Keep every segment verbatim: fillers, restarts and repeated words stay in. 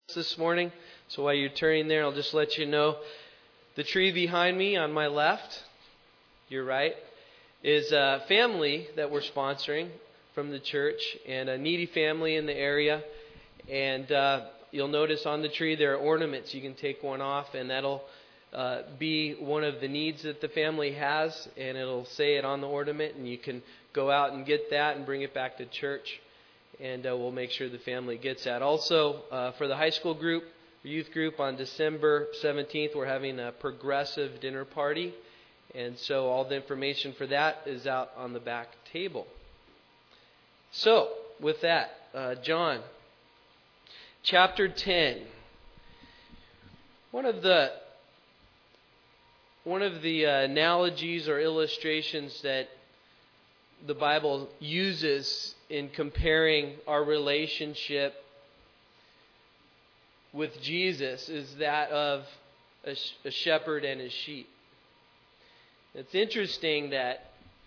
this morning. So while you're turning there, I'll just let you know the tree behind me on my left, you're right, is a family that we're sponsoring from the church, and a needy family in the area. And uh, you'll notice on the tree there are ornaments. You can take one off, and that'll uh, be one of the needs that the family has, and it'll say it on the ornament, and you can go out and get that and bring it back to church. And uh, we'll make sure the family gets that. Also, uh, for the high school group, youth group, on December seventeenth, we're having a progressive dinner party. And so all the information for that is out on the back table. So, with that, uh, John, chapter ten. One of the one of the uh, analogies or illustrations that the Bible uses in comparing our relationship with Jesus is that of a, sh- a shepherd and his sheep. It's interesting that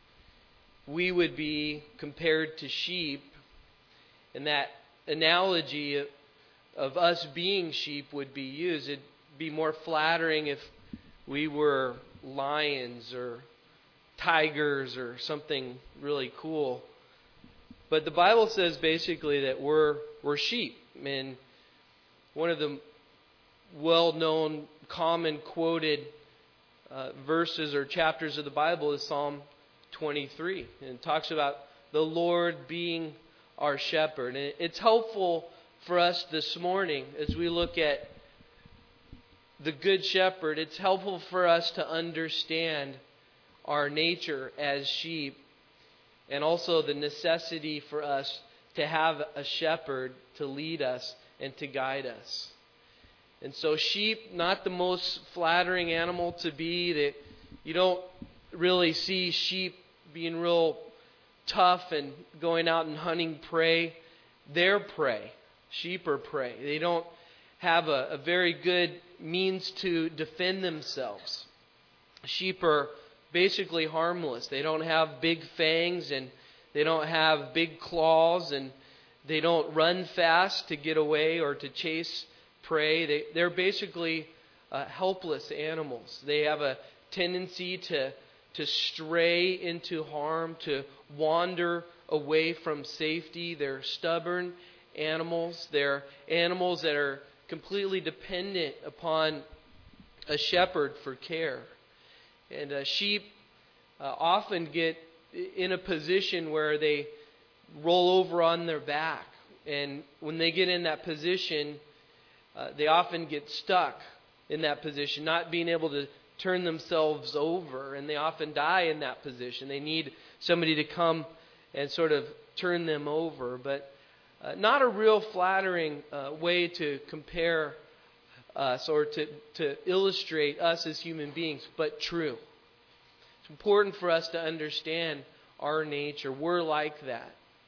we would be compared to sheep, and that analogy of, of us being sheep would be used. It'd be more flattering if we were lions or tigers or something really cool. But the Bible says basically that we're we're sheep. And one of the well-known, common quoted uh, verses or chapters of the Bible is Psalm twenty-three. And it talks about the Lord being our shepherd. And it's helpful for us this morning as we look at the Good Shepherd. It's helpful for us to understand our nature as sheep, and also the necessity for us to have a shepherd to lead us and to guide us. And so sheep, not the most flattering animal to be. That you don't really see sheep being real tough and going out and hunting prey. They're prey. Sheep are prey. They don't have a, a very good means to defend themselves. Sheep are basically harmless. They don't have big fangs, and they don't have big claws, and they don't run fast to get away or to chase prey. They, they're basically uh, helpless animals. They have a tendency to, to stray into harm, to wander away from safety. They're stubborn animals. They're animals that are completely dependent upon a shepherd for care. And uh, sheep uh, often get in a position where they roll over on their back. And when they get in that position, uh, they often get stuck in that position, not being able to turn themselves over. And they often die in that position. They need somebody to come and sort of turn them over. But uh, not a real flattering uh, way to compare us or to, to illustrate us as human beings, but true. It's important for us to understand our nature. We're like that.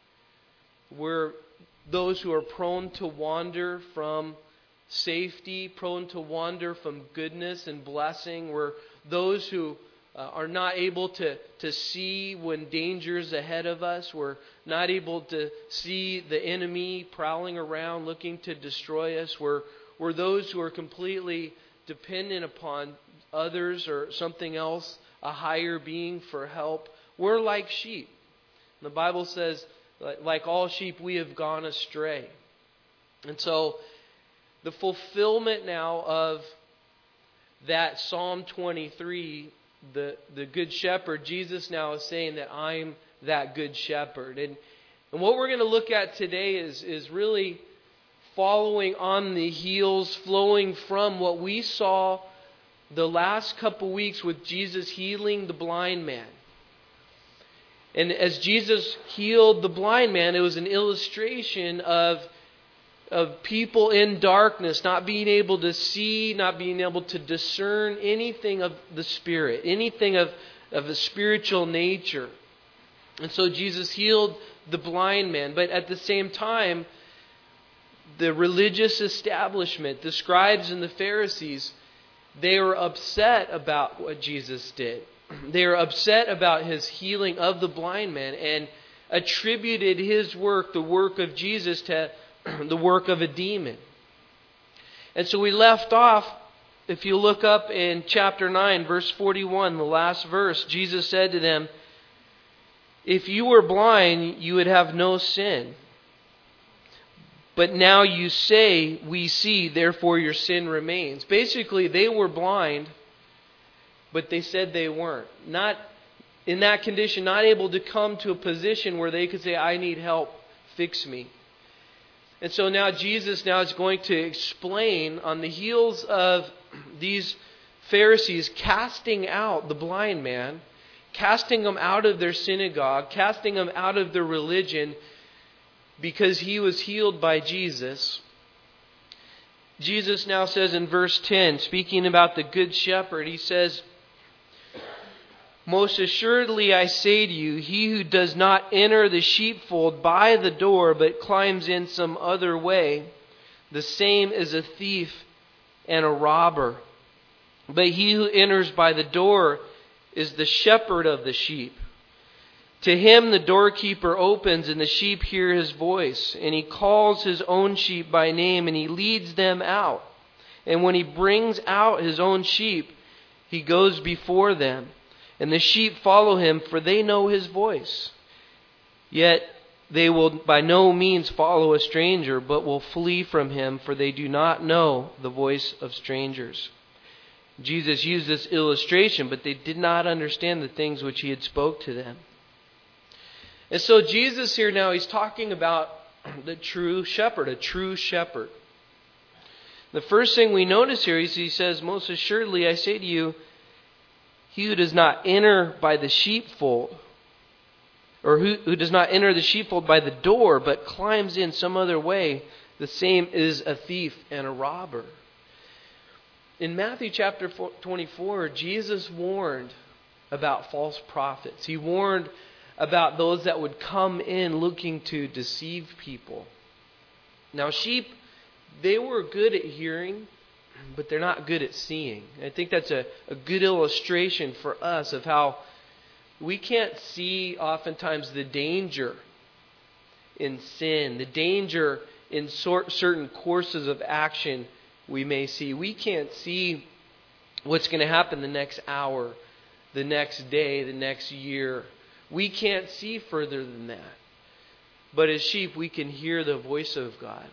We're those who are prone to wander from safety, prone to wander from goodness and blessing. We're those who uh, are not able to, to see when danger's ahead of us. We're not able to see the enemy prowling around looking to destroy us. We're We're those who are completely dependent upon others or something else, a higher being, for help. We're like sheep. The Bible says, like all sheep, we have gone astray. And so the fulfillment now of that Psalm twenty-three, the, the Good Shepherd, Jesus now is saying that I'm that Good Shepherd. And, and what we're going to look at today is, is really following on the heels, flowing from what we saw the last couple weeks with Jesus healing the blind man. And as Jesus healed the blind man, it was an illustration of, of people in darkness, not being able to see, not being able to discern anything of the Spirit, anything of, of a spiritual nature. And so Jesus healed the blind man. But at the same time, the religious establishment, the scribes and the Pharisees, they were upset about what Jesus did. They were upset about his healing of the blind man and attributed his work, the work of Jesus, to the work of a demon. And so we left off, if you look up in chapter nine, verse forty-one, the last verse, Jesus said to them, "If you were blind, you would have no sin. But now you say, 'We see, therefore your sin remains.'" Basically, they were blind, but they said they weren't. Not in that condition, not able to come to a position where they could say, "I need help, fix me." And so now Jesus now is going to explain, on the heels of these Pharisees casting out the blind man, casting him out of their synagogue, casting him out of their religion because he was healed by Jesus. Jesus now says in verse ten, speaking about the Good Shepherd, he says, "Most assuredly I say to you, he who does not enter the sheepfold by the door, but climbs in some other way, the same is a thief and a robber. But he who enters by the door is the shepherd of the sheep. To him the doorkeeper opens, and the sheep hear his voice, and he calls his own sheep by name, and he leads them out. And when he brings out his own sheep, he goes before them, and the sheep follow him, for they know his voice. Yet they will by no means follow a stranger, but will flee from him, for they do not know the voice of strangers." Jesus used this illustration, but they did not understand the things which he had spoke to them. And so Jesus here now, he's talking about the true shepherd, a true shepherd. The first thing we notice here is he says, "Most assuredly I say to you, he who does not enter by the sheepfold, or who, who does not enter the sheepfold by the door, but climbs in some other way, the same is a thief and a robber." In Matthew chapter twenty-four, Jesus warned about false prophets. He warned about those that would come in looking to deceive people. Now, sheep, they were good at hearing, but they're not good at seeing. I think that's a, a good illustration for us of how we can't see oftentimes the danger in sin, the danger in sort, certain courses of action we may see. We can't see what's going to happen the next hour, the next day, the next year. We can't see further than that. But as sheep, we can hear the voice of God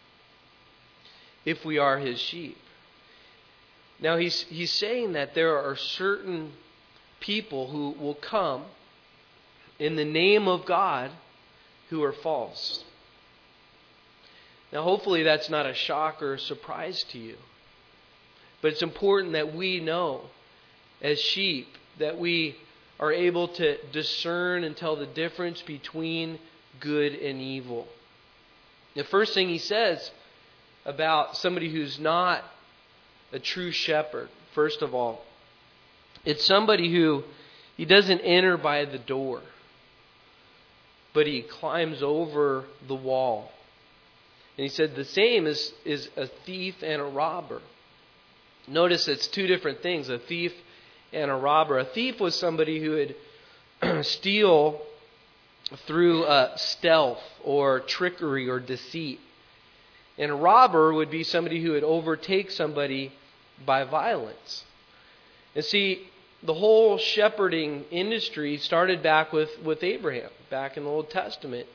if we are his sheep. Now he's he's saying that there are certain people who will come in the name of God who are false. Now hopefully that's not a shock or a surprise to you. But it's important that we know as sheep that we are able to discern and tell the difference between good and evil. The first thing he says about somebody who's not a true shepherd, first of all, it's somebody who he doesn't enter by the door, but he climbs over the wall. And he said the same is, is a thief and a robber. Notice it's two different things, a thief and a robber. A thief was somebody who would steal through uh, stealth or trickery or deceit. And a robber would be somebody who would overtake somebody by violence. And see, the whole shepherding industry started back with, with Abraham, back in the Old Testament.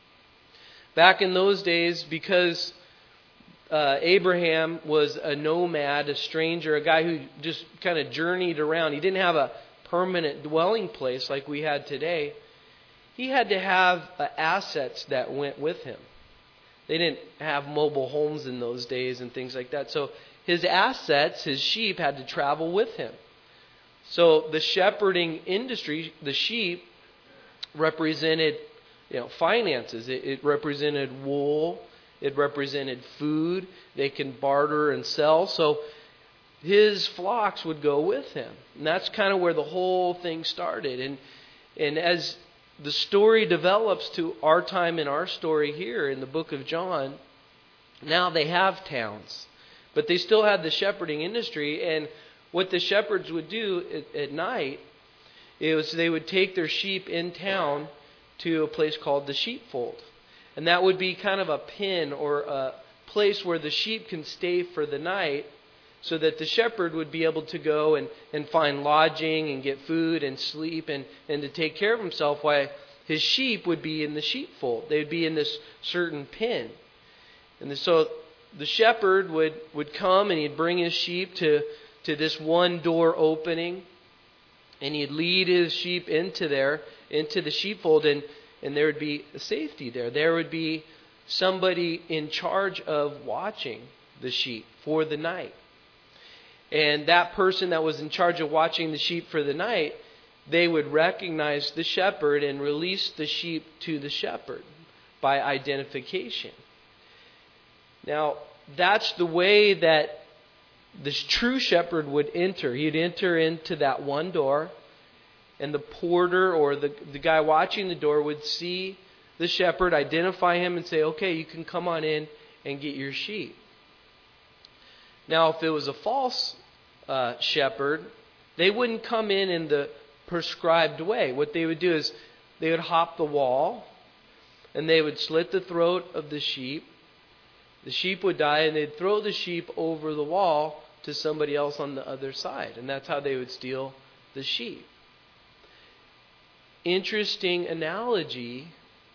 Back in those days, because uh, Abraham was a nomad, a stranger, a guy who just kind of journeyed around. He didn't have a permanent dwelling place like we had today. He had to have uh, assets that went with him. They didn't have mobile homes in those days and things like that. So his assets, his sheep, had to travel with him. So the shepherding industry, the sheep, represented You know, finances. It, it represented wool. It represented food. They can barter and sell. So his flocks would go with him. And that's kind of where the whole thing started. And and as the story develops to our time in our story here in the book of John, now they have towns. But they still had the shepherding industry. And what the shepherds would do at, at night is they would take their sheep in town to a place called the sheepfold. And that would be kind of a pen or a, place where the sheep can stay for the night, so that the shepherd would be able to go and, and find lodging and get food and sleep and, and to take care of himself, while his sheep would be in the sheepfold. They would be in this certain pen. And so the shepherd would, would come and he'd bring his sheep to, to this one door opening, and he'd lead his sheep into there, into the sheepfold, and, and there would be safety there. There would be somebody in charge of watching the sheep for the night. And that person that was in charge of watching the sheep for the night, they would recognize the shepherd and release the sheep to the shepherd by identification. Now, that's the way that this true shepherd would enter. He'd enter into that one door, and the porter or the, the guy watching the door would see the shepherd, identify him, and say, okay, you can come on in and get your sheep. Now, if it was a false uh, shepherd, they wouldn't come in in the prescribed way. What they would do is they would hop the wall, and they would slit the throat of the sheep. The sheep would die, and they'd throw the sheep over the wall to somebody else on the other side. And that's how they would steal the sheep. Interesting analogy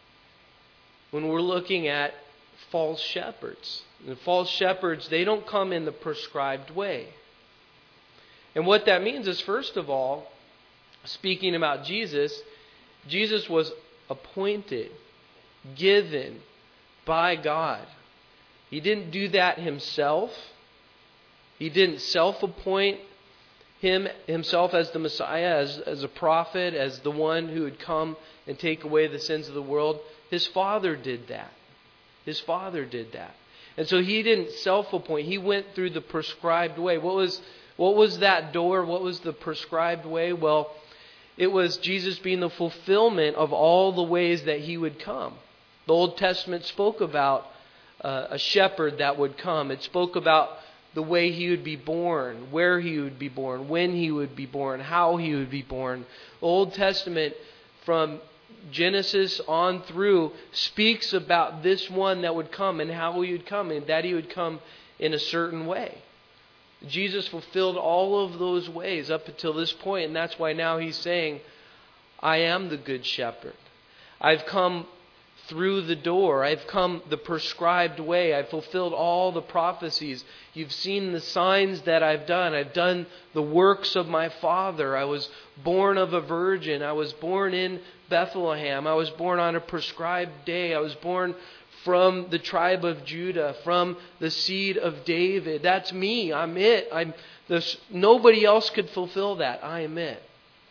when we're looking at false shepherds. The false shepherds, they don't come in the prescribed way. And what that means is, first of all, speaking about Jesus, Jesus was appointed, given by God. He didn't do that himself. He didn't self-appoint him himself as the Messiah, as, as a prophet, as the one who would come and take away the sins of the world. His Father did that. His Father did that. And so he didn't self-appoint. He went through the prescribed way. What was, what was that door? What was the prescribed way? Well, it was Jesus being the fulfillment of all the ways that he would come. The Old Testament spoke about uh, a shepherd that would come. It spoke about the way he would be born, where he would be born, when he would be born, how he would be born. The Old Testament, from Genesis on through, speaks about this one that would come and how he would come, and that he would come in a certain way. Jesus fulfilled all of those ways up until this point, and that's why now he's saying, I am the good shepherd. I've come through the door. I've come the prescribed way. I've fulfilled all the prophecies. You've seen the signs that I've done. I've done the works of my Father. I was born of a virgin. I was born in Bethlehem. I was born on a prescribed day. I was born from the tribe of Judah, from the seed of David. That's me. I'm it. I'm this. Nobody else could fulfill that. I am it.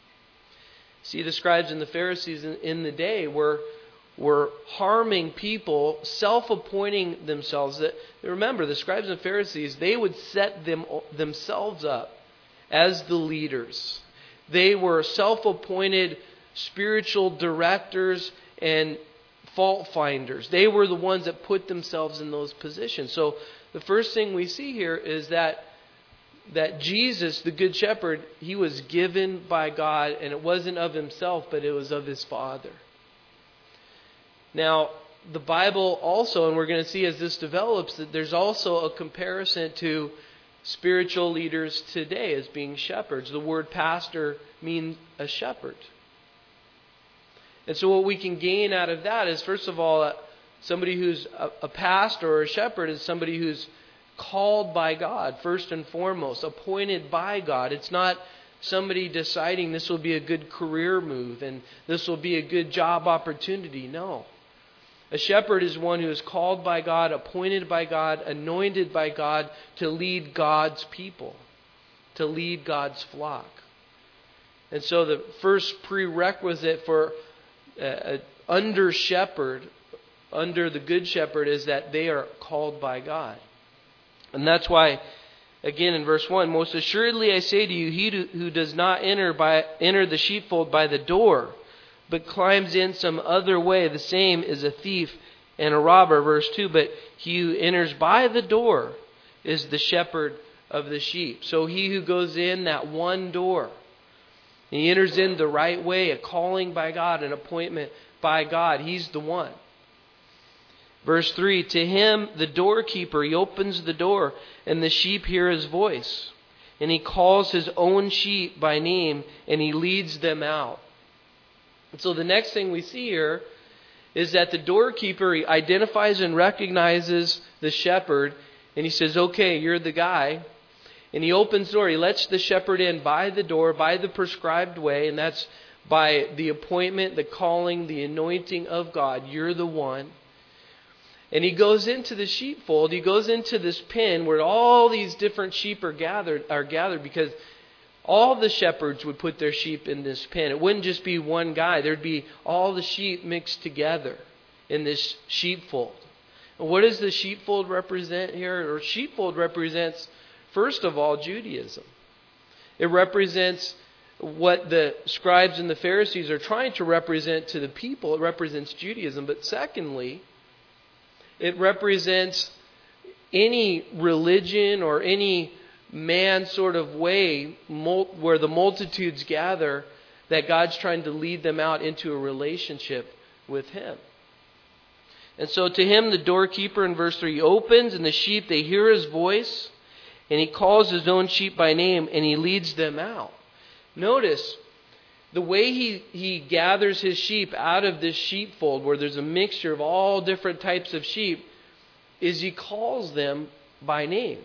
See, the scribes and the Pharisees in, in the day were were harming people, self-appointing themselves. That remember, the scribes and Pharisees, they would set them themselves up as the leaders. They were self-appointed spiritual directors and fault finders. They were the ones that put themselves in those positions. So the first thing we see here is that that Jesus, the Good Shepherd, he was given by God, and it wasn't of himself, but it was of his Father. Now, the Bible also, and we're going to see as this develops, that there's also a comparison to spiritual leaders today as being shepherds. The word pastor means a shepherd. And so what we can gain out of that is, first of all, somebody who's a, a pastor or a shepherd is somebody who's called by God, first and foremost, appointed by God. It's not somebody deciding this will be a good career move and this will be a good job opportunity. No. A shepherd is one who is called by God, appointed by God, anointed by God to lead God's people, to lead God's flock. And so the first prerequisite for uh, under shepherd, under the Good Shepherd, is that they are called by God. And that's why, again in verse one, most assuredly I say to you, he who does not enter by enter the sheepfold by the door, but climbs in some other way, the same is a thief and a robber. Verse two, but he who enters by the door is the shepherd of the sheep. So he who goes in that one door, he enters in the right way, a calling by God, an appointment by God. He's the one. Verse three, to him, the doorkeeper, he opens the door, and the sheep hear his voice. And he calls his own sheep by name, and he leads them out. And so the next thing we see here is that the doorkeeper identifies and recognizes the shepherd, and he says, okay, you're the guy. And he opens the door. He lets the shepherd in by the door, by the prescribed way, and that's by the appointment, the calling, the anointing of God. You're the one. And he goes into the sheepfold. He goes into this pen where all these different sheep are gathered, are gathered because all the shepherds would put their sheep in this pen. It wouldn't just be one guy. There'd be all the sheep mixed together in this sheepfold. And what does the sheepfold represent here? Or sheepfold represents, first of all, Judaism. It represents what the scribes and the Pharisees are trying to represent to the people. It represents Judaism. But secondly, it represents any religion or any man sort of way where the multitudes gather that God's trying to lead them out into a relationship with Him. And so to him, the doorkeeper in verse three opens, and the sheep, they hear his voice, and he calls his own sheep by name, and he leads them out. Notice the way he, he gathers his sheep out of this sheepfold where there's a mixture of all different types of sheep is he calls them by name.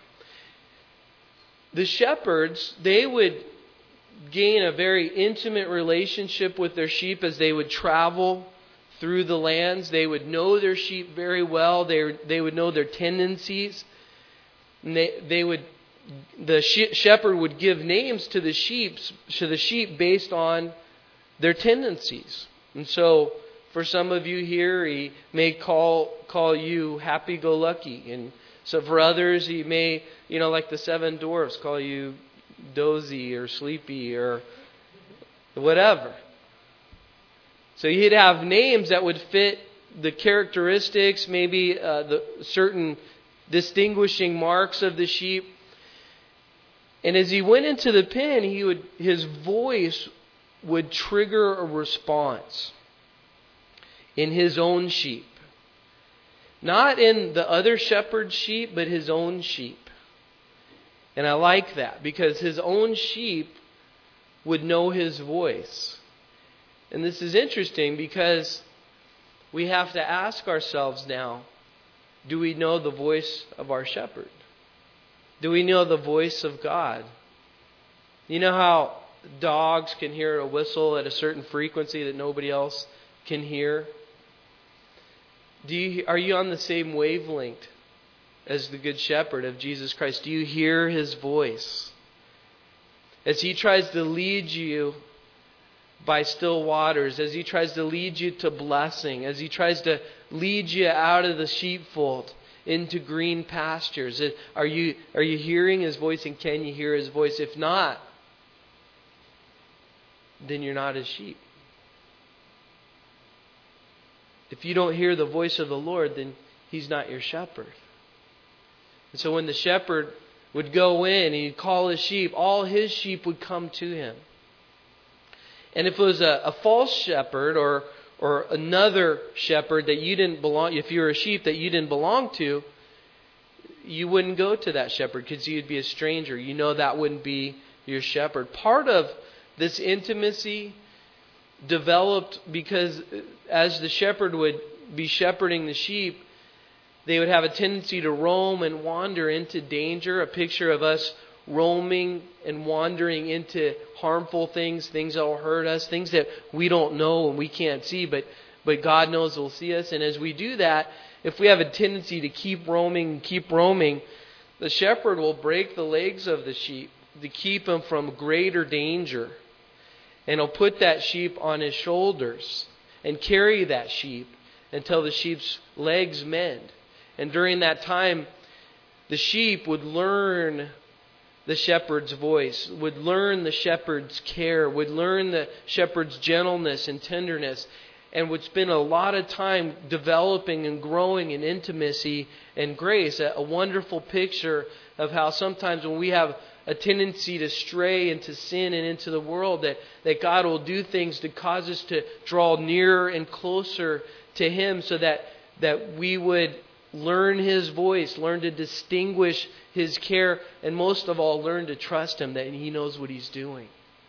The shepherds, they would gain a very intimate relationship with their sheep as they would travel through the lands. They would know their sheep very well. They, they would know their tendencies. And they, they would The shepherd would give names to the sheep, to the sheep based on their tendencies. And so, for some of you here, he may call call you happy-go-lucky, and so for others, he may, you know, like the seven dwarfs, call you dozy or sleepy or whatever. So he'd have names that would fit the characteristics, maybe uh, the certain distinguishing marks of the sheep. And as he went into the pen, he would his voice would trigger a response in his own sheep. Not in the other shepherd's sheep, but his own sheep. And I like that because his own sheep would know his voice. And this is interesting because we have to ask ourselves now, do we know the voice of our shepherd? Do we know the voice of God? You know how dogs can hear a whistle at a certain frequency that nobody else can hear? Do you, are you on the same wavelength as the Good Shepherd of Jesus Christ? Do you hear His voice? As He tries to lead you by still waters, as He tries to lead you to blessing, as He tries to lead you out of the sheepfold into green pastures. Are you, are you hearing His voice, and can you hear His voice? If not, then you're not His sheep. If you don't hear the voice of the Lord, then He's not your shepherd. And so when the shepherd would go in and he'd call his sheep, all his sheep would come to him. And if it was a, a false shepherd or or another shepherd that you didn't belong, if you were a sheep that you didn't belong to, you wouldn't go to that shepherd because you'd be a stranger. You know that wouldn't be your shepherd. Part of this intimacy developed because as the shepherd would be shepherding the sheep, they would have a tendency to roam and wander into danger. A picture of us roaming and wandering into harmful things, things that will hurt us, things that we don't know and we can't see, but but God knows will see us. And as we do that, if we have a tendency to keep roaming and keep roaming, the shepherd will break the legs of the sheep to keep them from greater danger. And he'll put that sheep on his shoulders and carry that sheep until the sheep's legs mend. And during that time, the sheep would learn the shepherd's voice, would learn the shepherd's care, would learn the shepherd's gentleness and tenderness, and would spend a lot of time developing and growing in intimacy and grace. A, a wonderful picture of how sometimes when we have a tendency to stray into sin and into the world, that, that God will do things to cause us to draw nearer and closer to Him so that that we would learn His voice, learn to distinguish His care, and most of all, learn to trust Him that He knows what He's doing.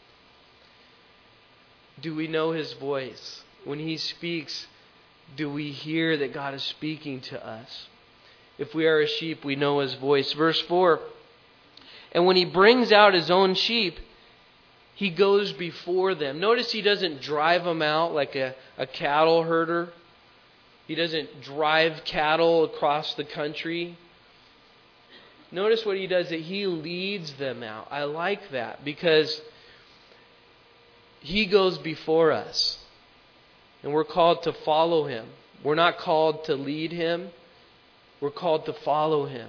Do we know His voice? When He speaks, do we hear that God is speaking to us? If we are a sheep, we know His voice. Verse four, and when He brings out His own sheep, He goes before them. Notice He doesn't drive them out like a, a cattle herder. He doesn't drive cattle across the country. Notice what He does, that He leads them out. I like that because He goes before us. And we're called to follow Him. We're not called to lead Him. We're called to follow Him.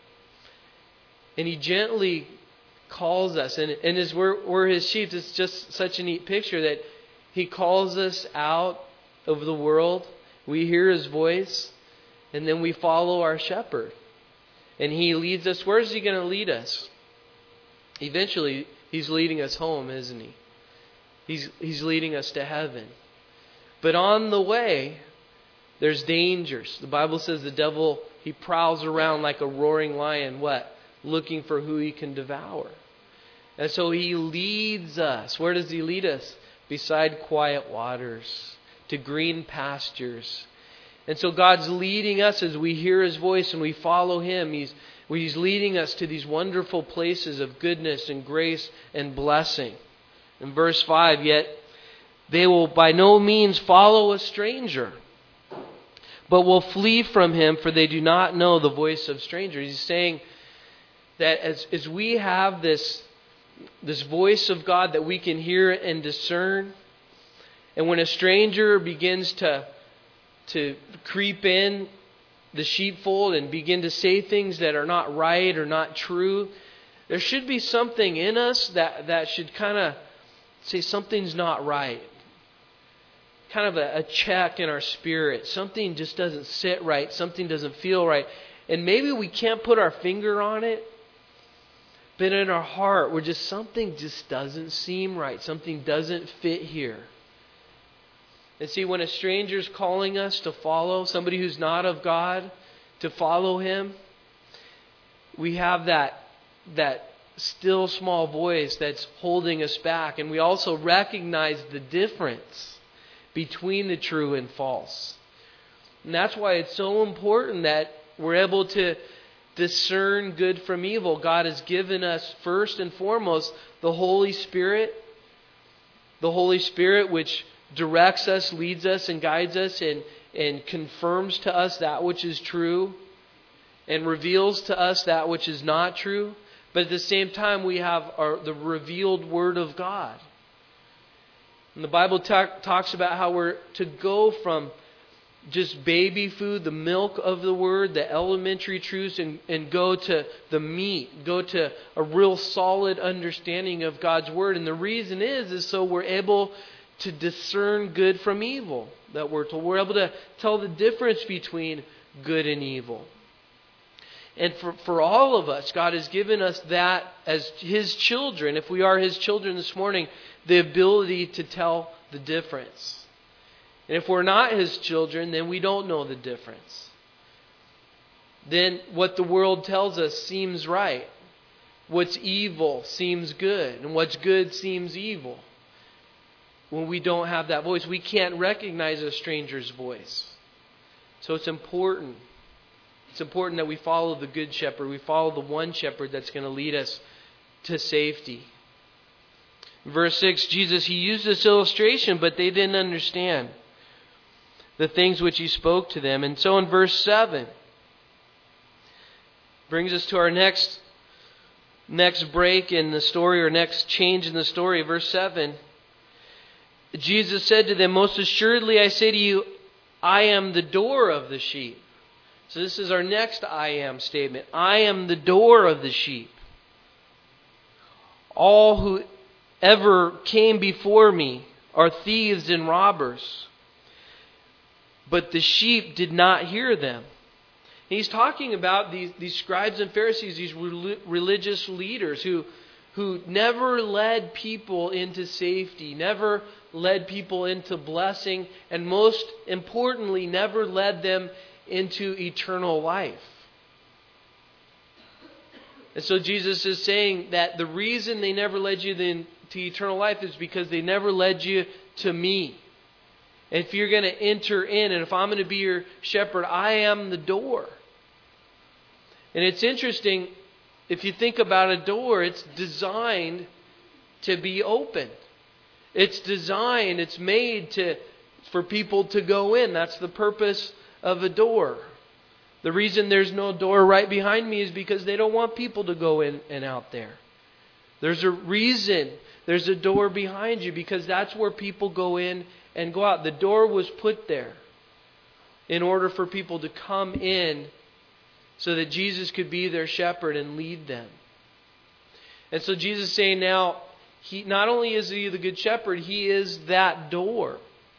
And He gently calls us. And, and as we're, we're His sheep, it's just such a neat picture that He calls us out of the world. We hear His voice. And then we follow our shepherd. And He leads us. Where is He going to lead us? Eventually, He's leading us home, isn't He? He's, he's leading us to heaven. But on the way, there's dangers. The Bible says the devil, he prowls around like a roaring lion. What? Looking for who he can devour. And so He leads us. Where does He lead us? Beside quiet waters, to green pastures. And so God's leading us as we hear His voice and we follow Him. He's, He's leading us to these wonderful places of goodness and grace and blessing. In verse five, yet they will by no means follow a stranger, but will flee from him, for they do not know the voice of strangers. He's saying that as, as we have this, this voice of God that we can hear and discern, and when a stranger begins to, to creep in the sheepfold and begin to say things that are not right or not true, there should be something in us that, that should kind of say something's not right. Kind of a, a check in our spirit. Something just doesn't sit right. Something doesn't feel right. And maybe we can't put our finger on it. But in our heart, we're just, something just doesn't seem right. Something doesn't fit here. And see, when a stranger's calling us to follow, somebody who's not of God, to follow Him, we have that, that still small voice that's holding us back. And we also recognize the difference between the true and false. And that's why it's so important that we're able to discern good from evil. God has given us first and foremost the Holy Spirit. The Holy Spirit which directs us, leads us, and guides us and, and confirms to us that which is true and reveals to us that which is not true. But at the same time, we have our, the revealed Word of God. And the Bible ta- talks about how we're to go from just baby food, the milk of the Word, the elementary truths, and, and go to the meat, go to a real solid understanding of God's Word. And the reason is, is so we're able to discern good from evil. That we're told. We're able to tell the difference between good and evil. And for, for all of us, God has given us that as His children, if we are His children this morning, the ability to tell the difference. And if we're not His children, then we don't know the difference. Then what the world tells us seems right. What's evil seems good. And what's good seems evil. When we don't have that voice, we can't recognize a stranger's voice. So it's important. It's important that we follow the Good Shepherd. We follow the one shepherd that's going to lead us to safety. Verse six, Jesus, He used this illustration, but they didn't understand the things which He spoke to them. And so in verse seven, brings us to our next, next break in the story, or next change in the story. Verse seven, Jesus said to them, most assuredly I say to you, I am the door of the sheep. So this is our next I am statement. I am the door of the sheep. All who ever came before me are thieves and robbers. But the sheep did not hear them. He's talking about these, these scribes and Pharisees, these religious leaders who, who never led people into safety, never led people into blessing, and most importantly, never led them into eternal life. And so Jesus is saying that the reason they never led you into eternal life is because they never led you to me. And if you're going to enter in, and if I'm going to be your shepherd, I am the door. And it's interesting, if you think about a door, it's designed to be open. It's designed, it's made to for people to go in. That's the purpose of a door. The reason there's no door right behind me is because they don't want people to go in and out there. There's a reason there's a door behind you, because that's where people go in and go out. The door was put there in order for people to come in so that Jesus could be their shepherd and lead them. And so Jesus is saying now, He not only is He the good shepherd, He is that door.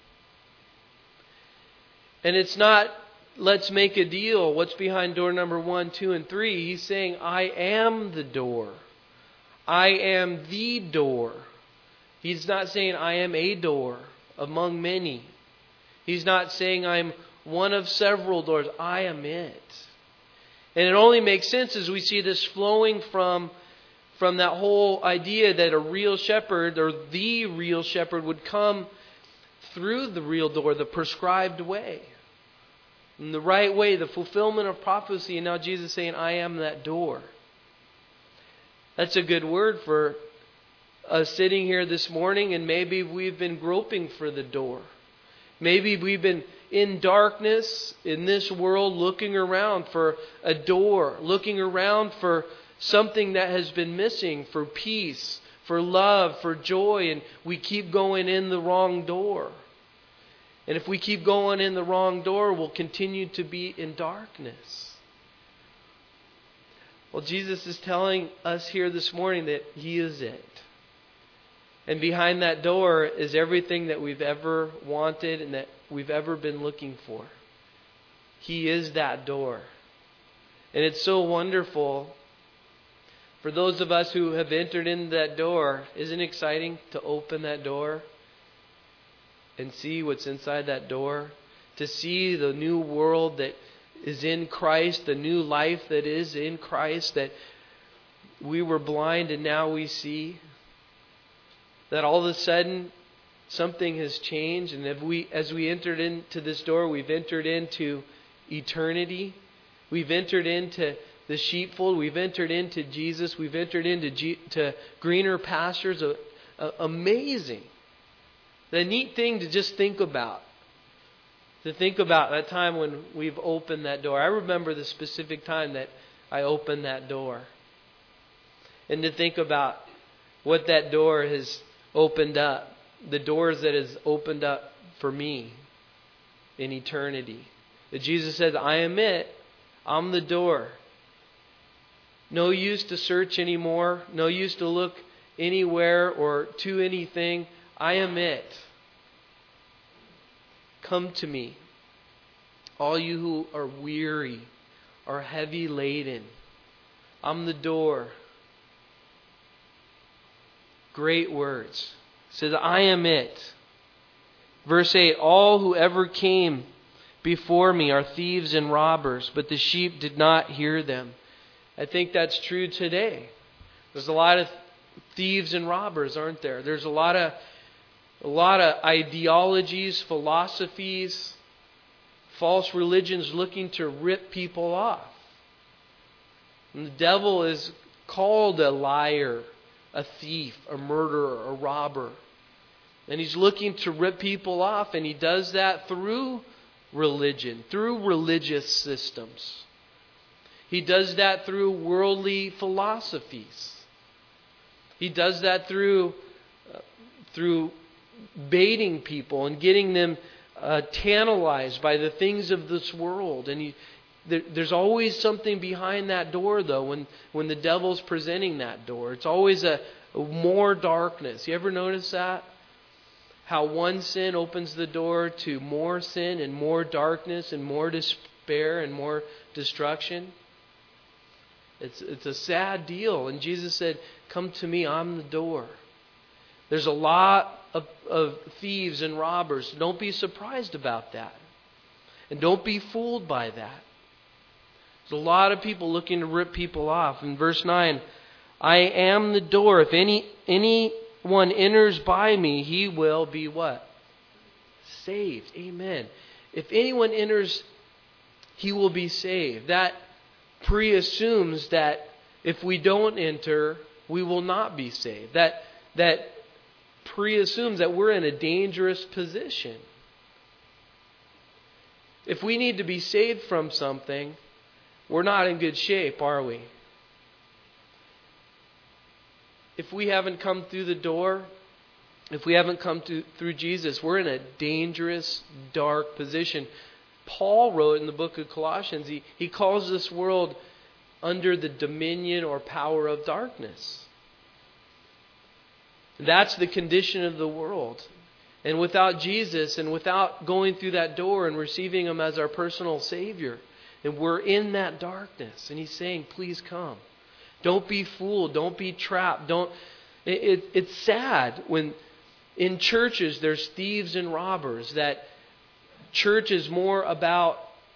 And it's not, let's make a deal. What's behind door number one, two, and three? He's saying, I am the door. I am the door. He's not saying I am a door among many. He's not saying I'm one of several doors. I am it. And it only makes sense as we see this flowing from, from that whole idea that a real shepherd, or the real shepherd, would come through the real door, the prescribed way. In the right way, the fulfillment of prophecy. And now Jesus is saying, I am that door. That's a good word for us sitting here this morning, and maybe we've been groping for the door. Maybe we've been in darkness in this world looking around for a door, looking around for something that has been missing, for peace, for love, for joy, and we keep going in the wrong door. And if we keep going in the wrong door, we'll continue to be in darkness. Well, Jesus is telling us here this morning that He is it. And behind that door is everything that we've ever wanted and that we've ever been looking for. He is that door. And it's so wonderful for those of us who have entered into that door. Isn't it exciting to open that door and see what's inside that door? To see the new world that is in Christ, the new life that is in Christ, that we were blind and now we see. That all of a sudden something has changed, and if we, as we entered into this door, we've entered into eternity. We've entered into the sheepfold. We've entered into Jesus. We've entered into G, to greener pastures. Uh, uh, amazing. The neat thing to just think about. To think about that time when we've opened that door. I remember the specific time that I opened that door. And to think about what that door has opened up. The doors that has opened up for me in eternity. That Jesus said, I am it. I'm the door. No use to search anymore. No use to look anywhere or to anything. I am it. Come to me, all you who are weary, are heavy laden. I'm the door. Great words. It says, I am it. Verse eight, all who ever came before me are thieves and robbers, but the sheep did not hear them. I think that's true today. There's a lot of thieves and robbers, aren't there? There's a lot of A lot of ideologies, philosophies, false religions looking to rip people off. And the devil is called a liar, a thief, a murderer, a robber. And he's looking to rip people off, and he does that through religion, through religious systems. He does that through worldly philosophies. He does that through uh, through baiting people and getting them uh, tantalized by the things of this world. And he, there, there's always something behind that door, though, when, when the devil's presenting that door. It's always a, a more darkness. You ever notice that? How one sin opens the door to more sin and more darkness and more despair and more destruction. It's, it's a sad deal. And Jesus said, come to me, I'm the door. There's a lot of, of thieves and robbers. Don't be surprised about that. And don't be fooled by that. There's a lot of people looking to rip people off. In verse nine, I am the door. If any anyone enters by me, he will be what? Saved. Amen. If anyone enters, he will be saved. That pre-assumes that if we don't enter, we will not be saved. That that pre-assumes that we're in a dangerous position. If we need to be saved from something, we're not in good shape, are we? If we haven't come through the door, if we haven't come to, through Jesus, we're in a dangerous, dark position. Paul wrote in the book of Colossians, he, he calls this world under the dominion or power of darkness. That's the condition of the world. And without Jesus and without going through that door and receiving Him as our personal Savior, and we're in that darkness. And He's saying, please come. Don't be fooled. Don't be trapped. Don't. It, it, it's sad when in churches there's thieves and robbers, that church is more about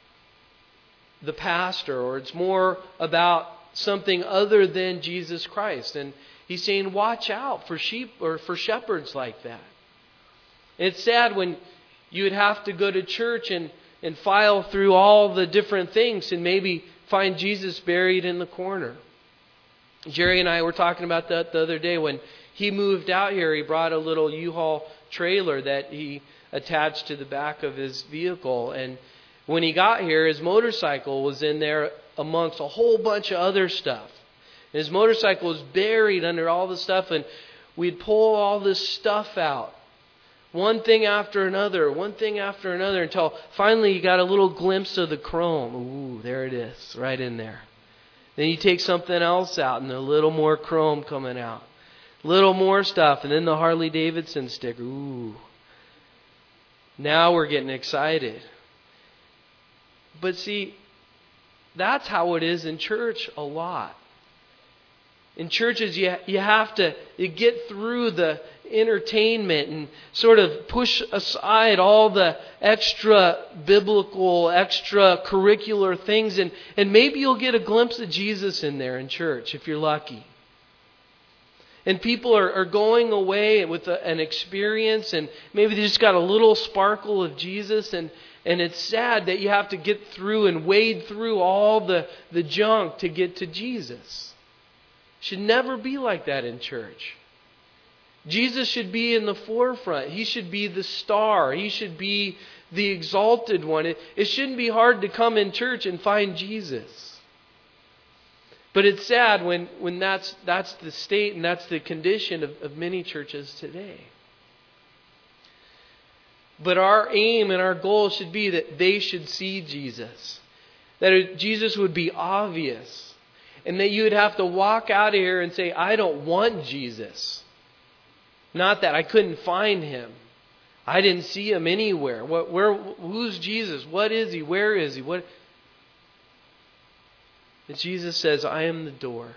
the pastor, or it's more about something other than Jesus Christ. And He's saying, watch out for sheep or for shepherds like that. It's sad when you would have to go to church and, and file through all the different things and maybe find Jesus buried in the corner. Jerry and I were talking about that the other day. When he moved out here, he brought a little U-Haul trailer that he attached to the back of his vehicle. And when he got here, his motorcycle was in there amongst a whole bunch of other stuff. And his motorcycle was buried under all the stuff, and we'd pull all this stuff out. One thing after another, one thing after another, until finally you got a little glimpse of the chrome. Ooh, there it is, right in there. Then you take something else out and a little more chrome coming out. A little more stuff, and then the Harley Davidson sticker. Ooh. Now we're getting excited. But see, that's how it is in church a lot. In churches, you you have to you get through the entertainment and sort of push aside all the extra biblical, extra curricular things, and, and maybe you'll get a glimpse of Jesus in there in church if you're lucky. And people are, are going away with a, an experience, and maybe they just got a little sparkle of Jesus, and, and it's sad that you have to get through and wade through all the, the junk to get to Jesus. Should never be like that in church. Jesus should be in the forefront. He should be the star. He should be the exalted one. It, it shouldn't be hard to come in church and find Jesus. But it's sad when, when that's that's the state and that's the condition of, of many churches today. But our aim and our goal should be that they should see Jesus. That Jesus would be obvious. And that you would have to walk out of here and say, I don't want Jesus. Not that I couldn't find Him. I didn't see Him anywhere. What, where, who's Jesus? What is He? Where is He? What? And Jesus says, I am the door.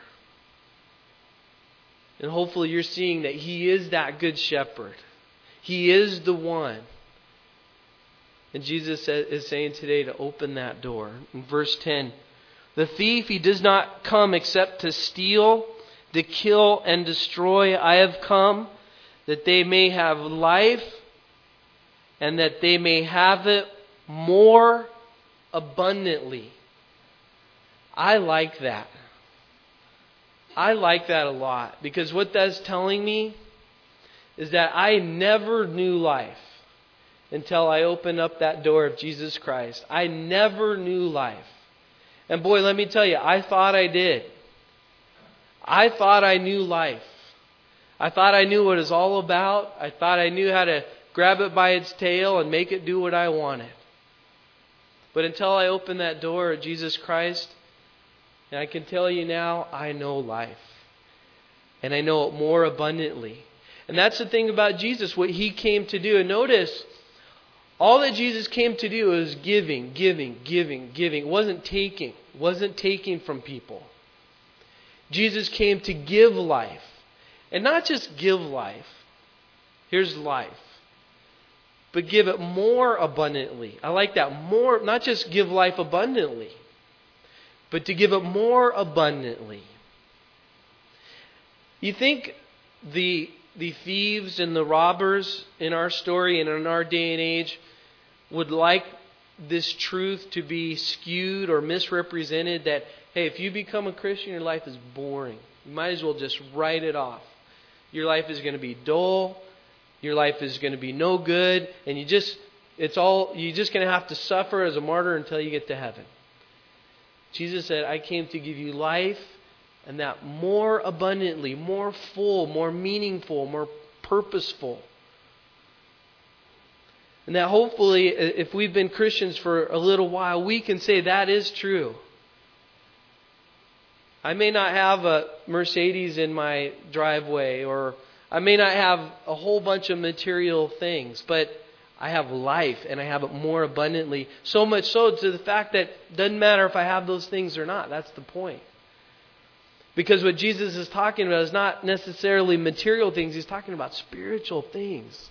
And hopefully you're seeing that He is that good shepherd. He is the one. And Jesus is saying today to open that door. In verse ten, the thief, he does not come except to steal, to kill, and destroy. I have come that they may have life, and that they may have it more abundantly. I like that. I like that a lot, because what that's telling me is that I never knew life until I opened up that door of Jesus Christ. I never knew life. And boy, let me tell you, I thought I did. I thought I knew life. I thought I knew what it was all about. I thought I knew how to grab it by its tail and make it do what I wanted. But until I opened that door of Jesus Christ, and I can tell you now, I know life. And I know it more abundantly. And that's the thing about Jesus, what He came to do. And notice, all that Jesus came to do was giving, giving, giving, giving. It wasn't taking. It wasn't taking from people. Jesus came to give life. And not just give life, Here's life. But give it more abundantly. I like that. More, not just give life abundantly, but to give it more abundantly. You think the the thieves and the robbers in our story and in our day and age would like this truth to be skewed or misrepresented, that, hey, if you become a Christian, your life is boring. You might as well just write it off. Your life is going to be dull. Your life is going to be no good. And you just, it's all, you're just going to have to suffer as a martyr until you get to heaven. Jesus said, I came to give you life, and that more abundantly, more full, more meaningful, more purposeful. And that hopefully, if we've been Christians for a little while, we can say that is true. I may not have a Mercedes in my driveway, or I may not have a whole bunch of material things, but I have life, and I have it more abundantly. So much so to the fact that it doesn't matter if I have those things or not. That's the point. Because what Jesus is talking about is not necessarily material things. He's talking about spiritual things.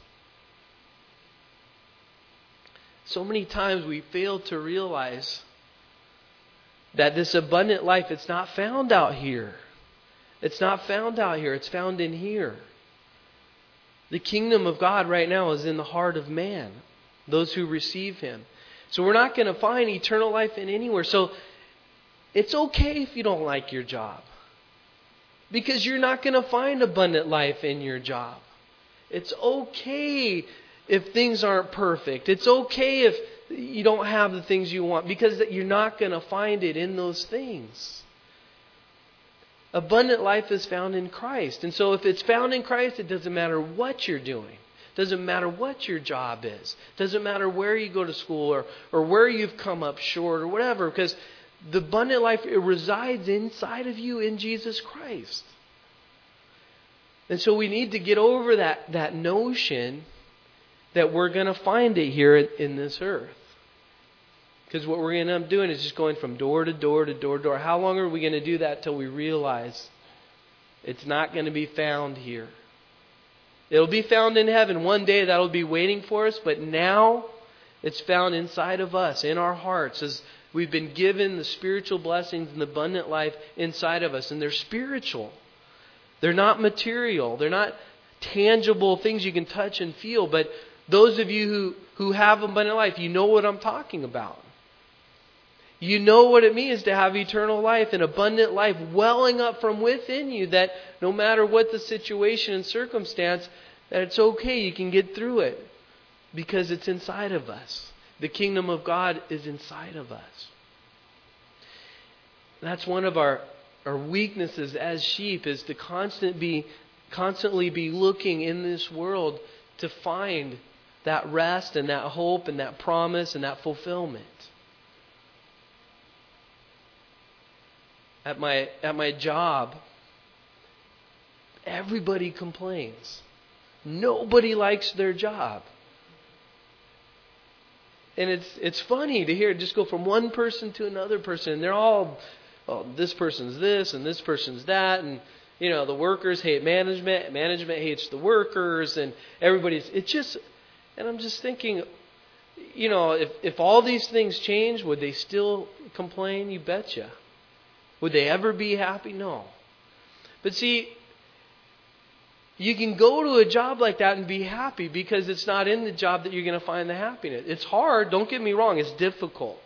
So many times we fail to realize that this abundant life, it's not found out here. It's not found out here. It's found in here. The kingdom of God right now is in the heart of man, those who receive Him. So we're not going to find eternal life in anywhere. So it's okay if you don't like your job, because you're not going to find abundant life in your job. It's okay if things aren't perfect. It's okay if you don't have the things you want, because you're not going to find it in those things. Abundant life is found in Christ. And so if it's found in Christ, it doesn't matter what you're doing. It doesn't matter what your job is. It doesn't matter where you go to school, or, or where you've come up short, or whatever. Because the abundant life, it resides inside of you in Jesus Christ. And so we need to get over that, that notion that we're going to find it here in this earth. Because what we're going to end up doing is just going from door to door to door to door. How long are we going to do that till we realize it's not going to be found here? It'll be found in heaven. One day that'll be waiting for us. But now it's found inside of us, in our hearts, as we've been given the spiritual blessings and the abundant life inside of us. And they're spiritual. They're not material. They're not tangible things you can touch and feel. But those of you who, who have abundant life, you know what I'm talking about. You know what it means to have eternal life and abundant life welling up from within you, that no matter what the situation and circumstance, that it's okay, you can get through it because it's inside of us. The kingdom of God is inside of us. That's one of our, our weaknesses as sheep, is to constant be, constantly be looking in this world to find that rest and that hope and that promise and that fulfillment. At my at my job, everybody complains. Nobody likes their job. And it's it's funny to hear it just go from one person to another person. And they're all, oh, this person's this and this person's that. And, you know, the workers hate management. Management hates the workers. And everybody's, it's just, and I'm just thinking, you know, if, if all these things change, would they still complain? You betcha. Would they ever be happy? No. But see, you can go to a job like that and be happy, because it's not in the job that you're going to find the happiness. It's hard, don't get me wrong, it's difficult.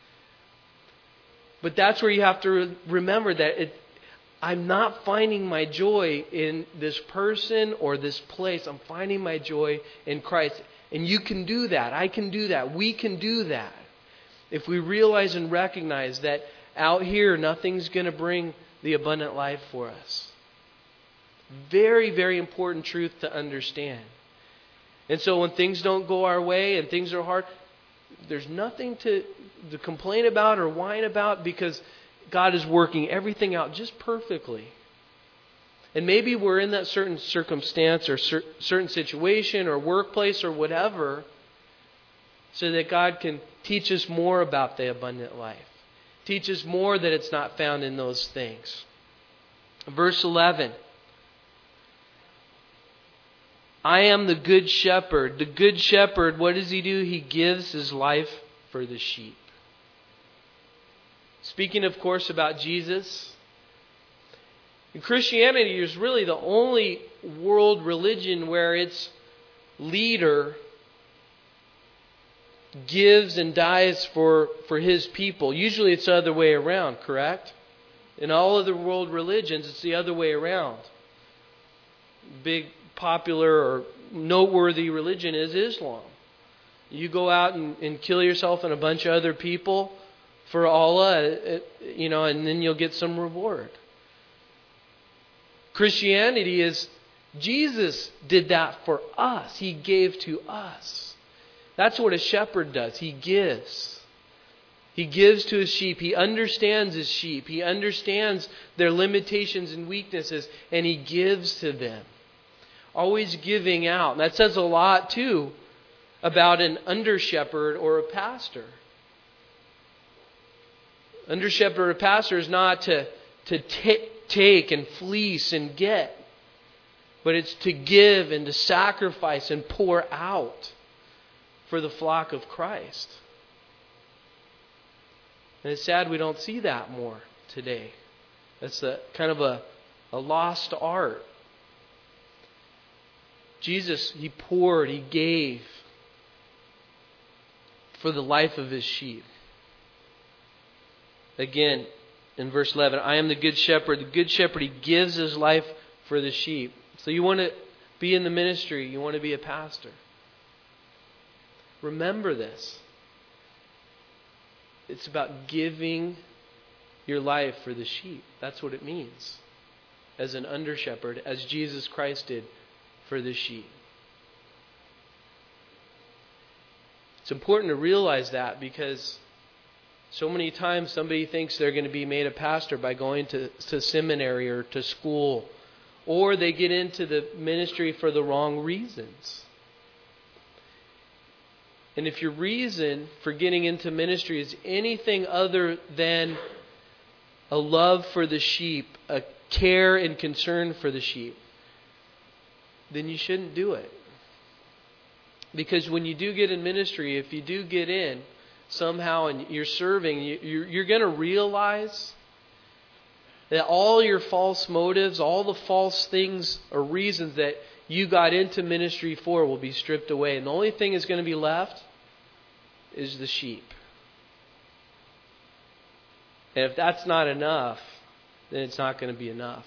But that's where you have to re- remember that it, I'm not finding my joy in this person or this place. I'm finding my joy in Christ. And you can do that. I can do that. We can do that. If we realize and recognize that out here, nothing's going to bring the abundant life for us. Very, very important truth to understand. And so when things don't go our way and things are hard, there's nothing to, to complain about or whine about, because God is working everything out just perfectly. And maybe we're in that certain circumstance or cer- certain situation or workplace or whatever, so that God can teach us more about the abundant life. Teach us more that it's not found in those things. Verse eleven. I am the good shepherd. The good shepherd, what does he do? He gives his life for the sheep. Speaking, of course, about Jesus, Christianity is really the only world religion where its leader gives and dies for, for his people. Usually it's the other way around, correct? In all other world religions, it's the other way around. Big, popular, or noteworthy religion is Islam. You go out and, and kill yourself and a bunch of other people for Allah, you know, and then you'll get some reward. Christianity is, Jesus did that for us. He gave to us. That's what a shepherd does. He gives. He gives to his sheep. He understands his sheep. He understands their limitations and weaknesses, and he gives to them. Always giving out. And that says a lot, too, about an under-shepherd or a pastor. Under-shepherd or pastor is not to, to t- take and fleece and get, but it's to give and to sacrifice and pour out for the flock of Christ. And it's sad we don't see that more today. That's a kind of a, a lost art. Jesus, He poured, He gave for the life of His sheep. Again, in verse eleven, I am the good shepherd. The good shepherd, He gives His life for the sheep. So you want to be in the ministry, you want to be a pastor. Remember this. It's about giving your life for the sheep. That's what it means. As an under-shepherd, as Jesus Christ did for the sheep. It's important to realize that, because so many times somebody thinks they're going to be made a pastor by going to, to seminary or to school, or they get into the ministry for the wrong reasons. And if your reason for getting into ministry is anything other than a love for the sheep, a care and concern for the sheep, then you shouldn't do it. Because when you do get in ministry, if you do get in somehow and you're serving, you, you're going to realize that all your false motives, all the false things or reasons that you got into ministry for will be stripped away. And the only thing that's going to be left is the sheep. And if that's not enough, then it's not going to be enough.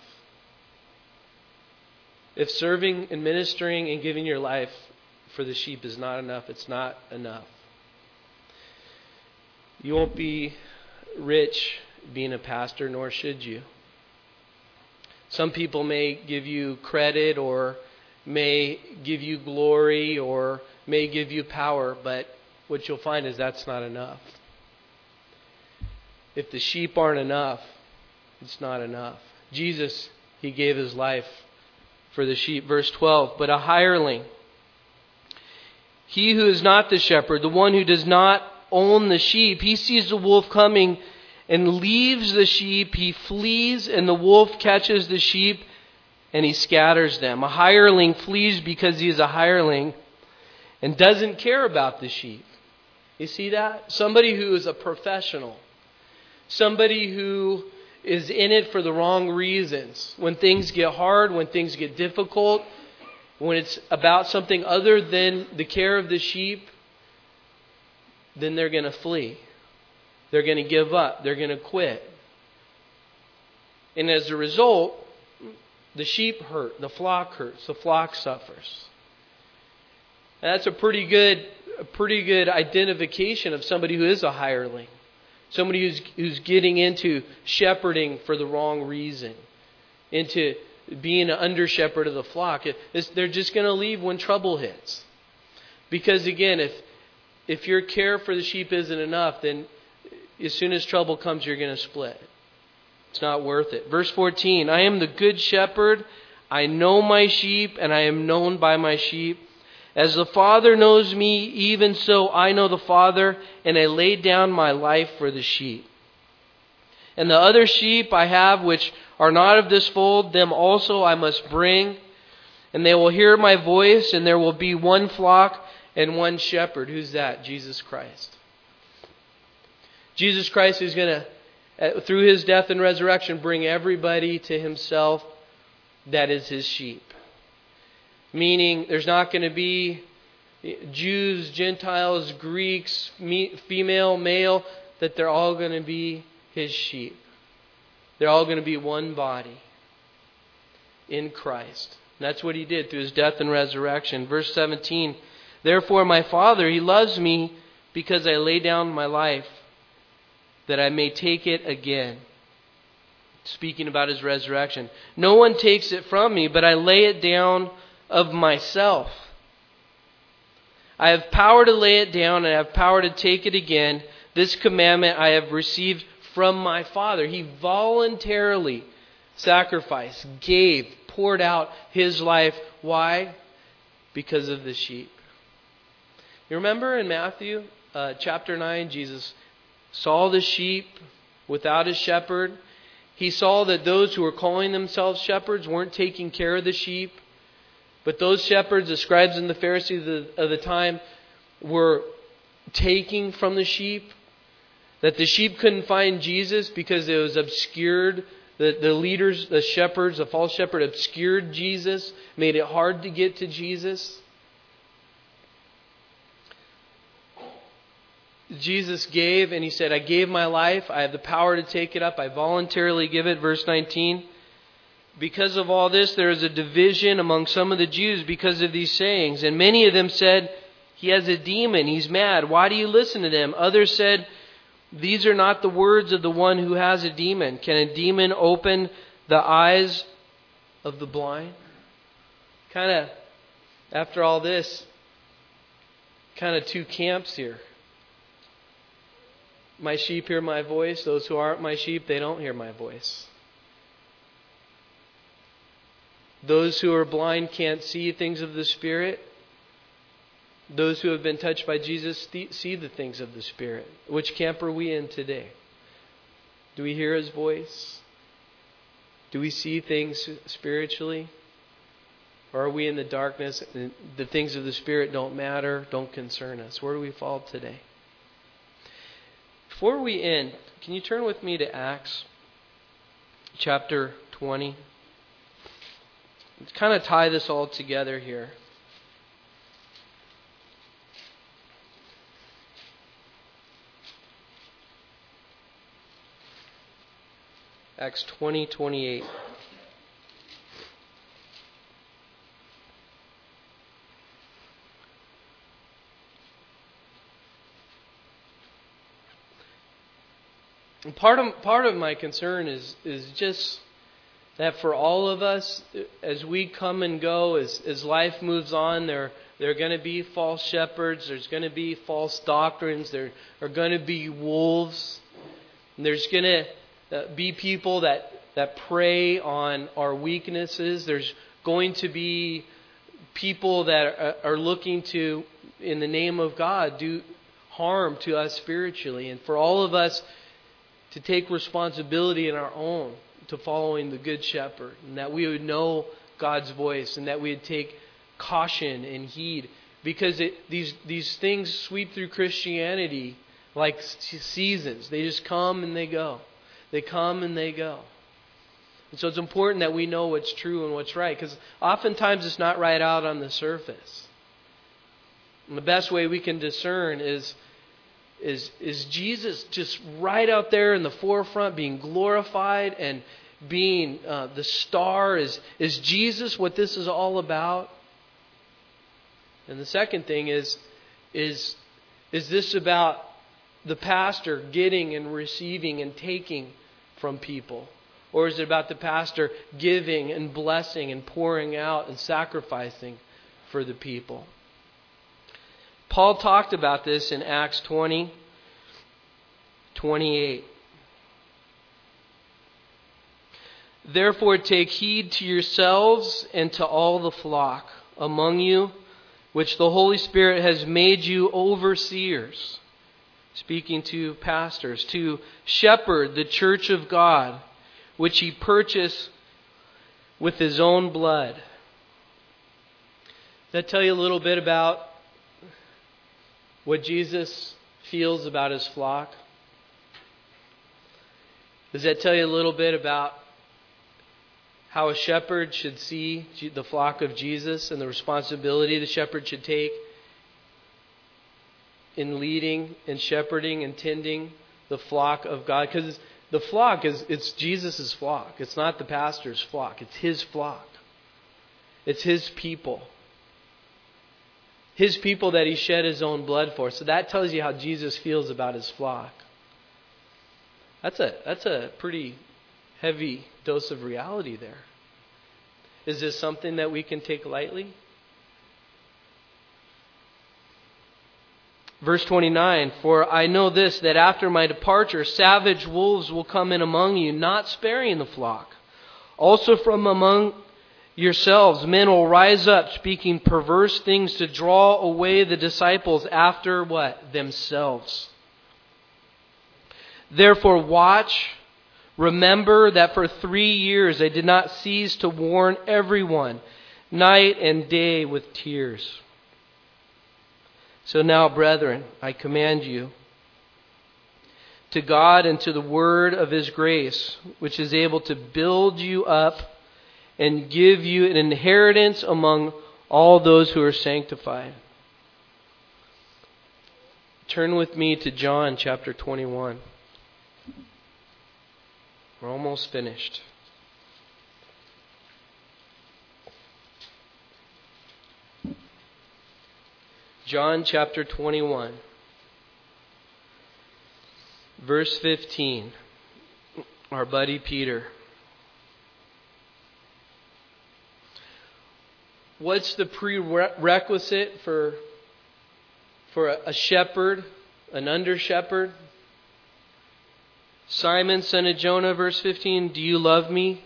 If serving and ministering and giving your life for the sheep is not enough, it's not enough. You won't be rich being a pastor, nor should you. Some people may give you credit or may give you glory or may give you power, but what you'll find is that's not enough. If the sheep aren't enough, it's not enough. Jesus, He gave His life for the sheep. Verse twelve, but a hireling, he who is not the shepherd, the one who does not own the sheep, he sees the wolf coming and leaves the sheep. He flees, and the wolf catches the sheep and he scatters them. A hireling flees because he is a hireling and doesn't care about the sheep. You see that? Somebody who is a professional. Somebody who is in it for the wrong reasons. When things get hard, when things get difficult, when it's about something other than the care of the sheep, then they're going to flee. They're going to give up. They're going to quit. And as a result, the sheep hurt. The flock hurts. The flock suffers. And that's a pretty good, a pretty good identification of somebody who is a hireling. Somebody who's who's getting into shepherding for the wrong reason. Into being an under-shepherd of the flock. It's, they're just going to leave when trouble hits. Because again, if if your care for the sheep isn't enough, then as soon as trouble comes, you're going to split. It's not worth it. Verse fourteen, I am the good shepherd. I know my sheep, and I am known by my sheep. As the Father knows me, even so I know the Father, and I lay down my life for the sheep. And the other sheep I have, which are not of this fold, them also I must bring, And they will hear my voice, and there will be one flock and one shepherd. Who's that? Jesus Christ. Jesus Christ is going to, through His death and resurrection, bring everybody to Himself that is His sheep. Meaning there's not going to be Jews, Gentiles, Greeks, female, male, that they're all going to be His sheep. They're all going to be one body in Christ. And that's what He did through His death and resurrection. Verse seventeen, therefore my Father, He loves me because I lay down my life that I may take it again. Speaking about His resurrection. No one takes it from me, but I lay it down of myself. I have power to lay it down and I have power to take it again. This commandment I have received from my Father. He voluntarily sacrificed, gave, poured out His life. Why? Because of the sheep. You remember in Matthew uh, chapter nine, Jesus saw the sheep without His shepherd. He saw that those who were calling themselves shepherds weren't taking care of the sheep. But those shepherds, the scribes and the Pharisees of the, of the time, were taking from the sheep. That the sheep couldn't find Jesus because it was obscured. The, the leaders, the shepherds, the false shepherd obscured Jesus, made it hard to get to Jesus. Jesus gave, and He said, I gave my life. I have the power to take it up. I voluntarily give it. Verse nineteen. Because of all this, there is a division among some of the Jews because of these sayings. And many of them said, He has a demon. He's mad. Why do you listen to them? Others said, these are not the words of the one who has a demon. Can a demon open the eyes of the blind? Kind of, after all this, kind of two camps here. My sheep hear my voice. Those who aren't my sheep, they don't hear my voice. Those who are blind can't see things of the Spirit. Those who have been touched by Jesus see the things of the Spirit. Which camp are we in today? Do we hear His voice? Do we see things spiritually? Or are we in the darkness and the things of the Spirit don't matter, don't concern us? Where do we fall today? Before we end, can you turn with me to Acts chapter twenty? Let's kind of tie this all together here. Acts twenty, twenty-eight. And part of part of my concern is is just that for all of us, as we come and go, as as life moves on, there there are going to be false shepherds. There's going to be false doctrines. There are going to be wolves. And there's going to uh, be people that that prey on our weaknesses. There's going to be people that are, are looking to, in the name of God, do harm to us spiritually. And for all of us to take responsibility in our own to following the Good Shepherd, and that we would know God's voice, and that we would take caution and heed, because it, these these things sweep through Christianity like seasons. They just come and they go. They come and they go. And so it's important that we know what's true and what's right, because oftentimes it's not right out on the surface. And the best way we can discern is Is is Jesus just right out there in the forefront, being glorified and being uh, the star? Is is Jesus what this is all about? And the second thing is, is is this about the pastor getting and receiving and taking from people? Or is it about the pastor giving and blessing and pouring out and sacrificing for the people? Paul talked about this in Acts twenty, twenty-eight. Therefore take heed to yourselves and to all the flock among you, which the Holy Spirit has made you overseers. Speaking to pastors, to shepherd the church of God, which He purchased with His own blood. that tell you a little bit about what Jesus feels about his flock? Does that tell you a little bit about how a shepherd should see the flock of Jesus and the responsibility the shepherd should take in leading and shepherding and tending the flock of God? Because the flock is it's Jesus' flock. It's not the pastor's flock. It's his flock. It's his people. His people that he shed his own blood for. So that tells you how Jesus feels about his flock. That's a that's a pretty heavy dose of reality there. Is this something that we can take lightly? Verse twenty-nine, for I know this, that after my departure, savage wolves will come in among you, not sparing the flock. Also from among yourselves, men will rise up, speaking perverse things to draw away the disciples after what? Themselves. Therefore watch, remember that for three years I did not cease to warn everyone, night and day with tears. So now, brethren, I command you to God and to the word of His grace, which is able to build you up and give you an inheritance among all those who are sanctified. Turn with me to John chapter twenty-one. We're almost finished. John chapter twenty-one, verse fifteen. Our buddy Peter. What's the prerequisite for, for a shepherd, an under-shepherd? Simon, son of Jonah, verse fifteen, do you love me?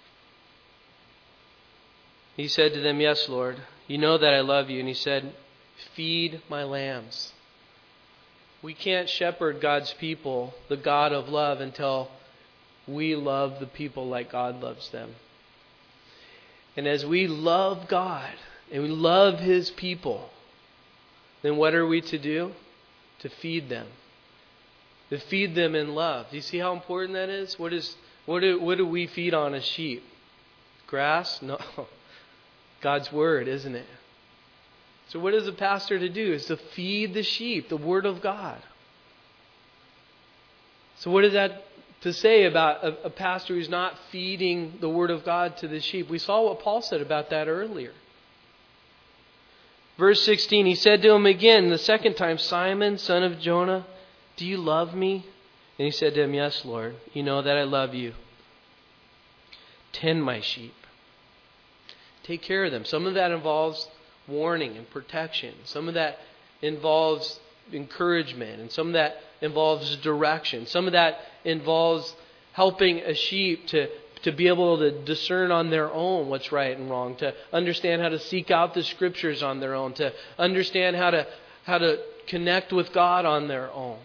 He said to them, yes, Lord. You know that I love you. And he said, feed my lambs. We can't shepherd God's people, the God of love, until we love the people like God loves them. And as we love God and we love His people, then what are we to do? To feed them. To feed them in love. Do you see how important that is? What is what do, what do we feed on as sheep? Grass? No. God's Word, isn't it? So what is a pastor to do? Is to feed the sheep, the Word of God. So what is that to say about a, a pastor who's not feeding the Word of God to the sheep? We saw what Paul said about that earlier. Verse sixteen, he said to him again the second time, Simon, son of Jonah, do you love me? And he said to him, yes, Lord, you know that I love you. Tend my sheep. Take care of them. Some of that involves warning and protection. Some of that involves encouragement. And some of that involves direction. Some of that involves helping a sheep to, to be able to discern on their own what's right and wrong. To understand how to seek out the Scriptures on their own. To understand how to, how to connect with God on their own.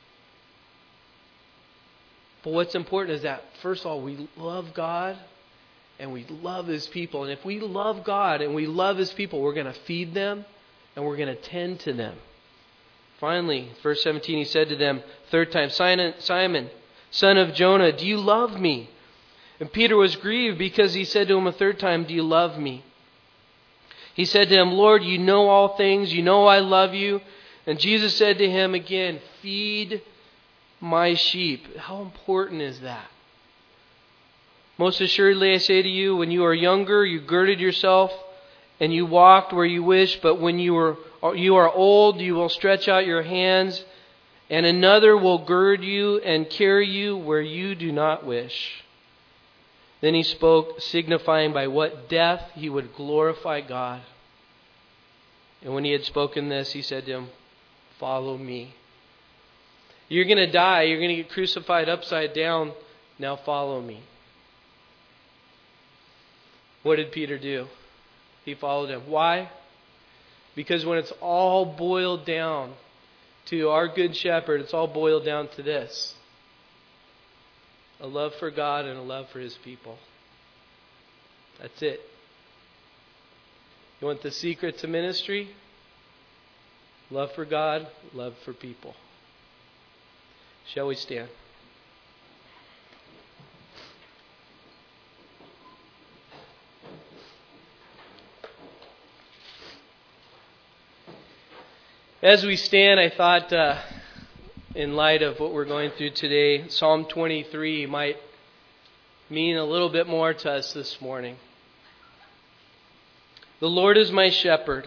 But what's important is that, first of all, we love God and we love His people. And if we love God and we love His people, we're going to feed them and we're going to tend to them. Finally, verse seventeen, he said to them, third time, Simon, Simon, son of Jonah, do you love me? And Peter was grieved because he said to him a third time, do you love me? He said to him, Lord, you know all things. You know I love you. And Jesus said to him again, feed my sheep. How important is that? Most assuredly I say to you, when you are younger, you girded yourself and you walked where you wished, but when you are you are old, you will stretch out your hands, and another will gird you and carry you where you do not wish. Then he spoke, signifying by what death he would glorify God. And when he had spoken this, he said to him, follow me. You're going to die. You're going to get crucified upside down. Now follow me. What did Peter do? He followed him. Why? Because when it's all boiled down to our good shepherd, it's all boiled down to this. A love for God and a love for His people. That's it. You want the secret to ministry? Love for God, love for people. Shall we stand? As we stand, I thought, uh, in light of what we're going through today, Psalm twenty-three might mean a little bit more to us this morning. The Lord is my shepherd.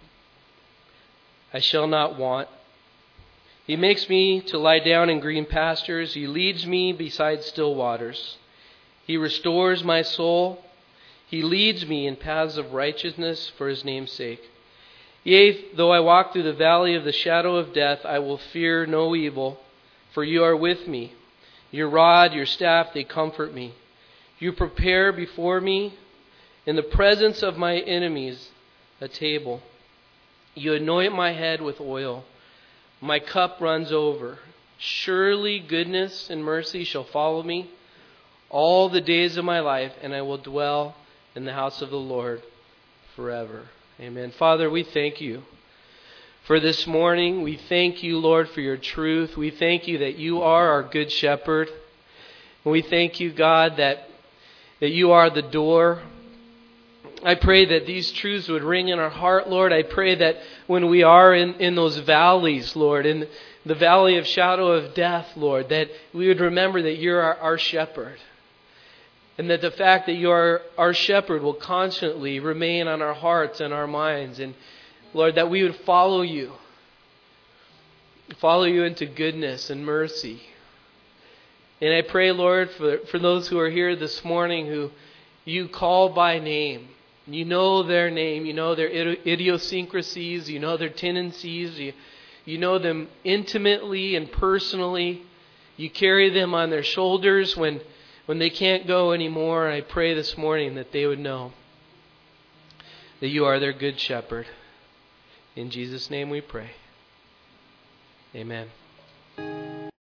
I shall not want. He makes me to lie down in green pastures. He leads me beside still waters. He restores my soul. He leads me in paths of righteousness for His name's sake. Yea, though I walk through the valley of the shadow of death, I will fear no evil, for you are with me. Your rod, your staff, they comfort me. You prepare before me in the presence of my enemies a table. You anoint my head with oil. My cup runs over. Surely goodness and mercy shall follow me all the days of my life, and I will dwell in the house of the Lord forever. Amen. Father, we thank you for this morning. We thank you, Lord, for your truth. We thank you that you are our good shepherd. And we thank you, God, that, that you are the door. I pray that these truths would ring in our heart, Lord. I pray that when we are in, in those valleys, Lord, in the valley of shadow of death, Lord, that we would remember that you're our, our shepherd. And that the fact that you are our shepherd will constantly remain on our hearts and our minds. And Lord, that we would follow you. Follow you into goodness and mercy. And I pray, Lord, for, for those who are here this morning who you call by name. You know their name. You know their idiosyncrasies. You know their tendencies. You, you know them intimately and personally. You carry them on their shoulders when When they can't go anymore. I pray this morning that they would know that you are their good shepherd. In Jesus' name we pray. Amen.